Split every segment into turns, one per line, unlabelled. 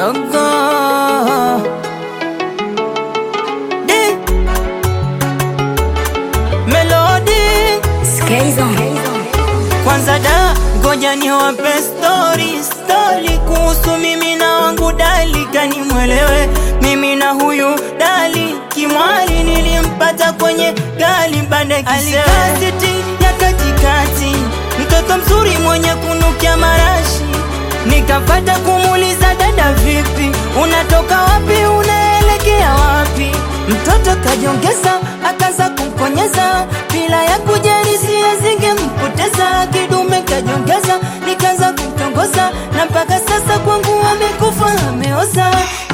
dogo di Melody
Skaizo.
kwanza da ngoja niwape story kuhusu mimi na wangu dali, kani mwelewe mimi na huyu dali kimwali nilimpata kwenye gali bande alikasiti ya katikati, mtoto mzuri mwenye kunukia marashi. Nikapata kumuuliza dada vipi, unatoka wapi unaelekea wapi? Mtoto kajiongeza akaanza kumkonyeza bila ya kujali sia zingempoteza. Kidume kajiongeza nikaanza kumtongoza na mpaka sasa kwangu amekufa ameoza.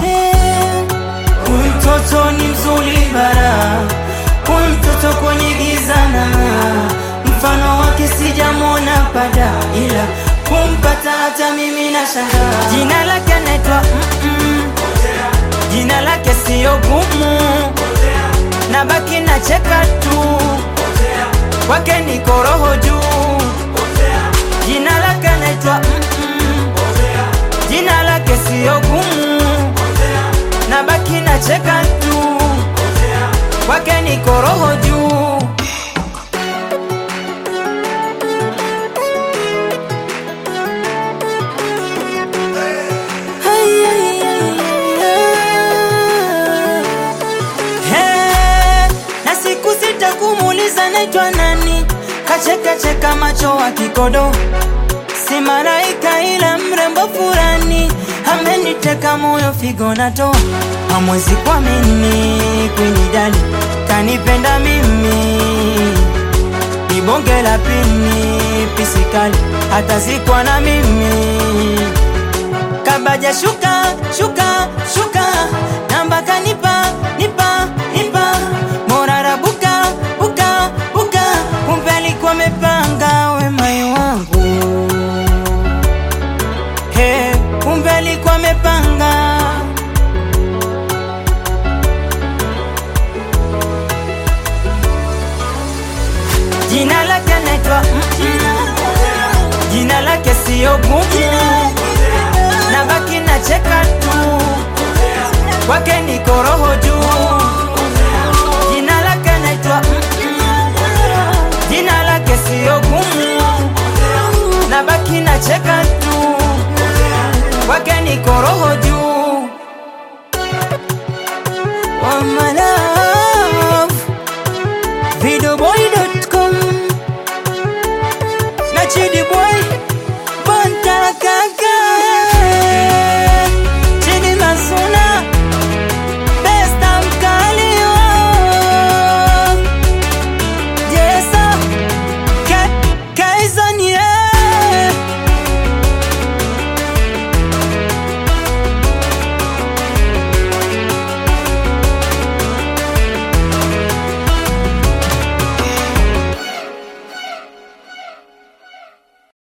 Huyu mtoto ni mzuri bara, huyu mtoto kwenye giza na mfano wake sijamwona pada, ila kumpata hata mimi na shangaa. Jina lake anaitwa jina lake sio gumu, na baki na cheka tu, kwake niko roho juu. Jina lake anaitwa jina lake sio gumu, na baki na cheka tu, kwake niko roho juu. Kumuuliza naitwa nani, kacheka macho wa kikodo. Si malaika ila mrembo fulani, ameniteka moyo figo natoa. Hamwezi kuamini kwenye dali kanipenda mimi, ni bonge la pini pisikali hata sikuwa na mimi. Kabaja shuka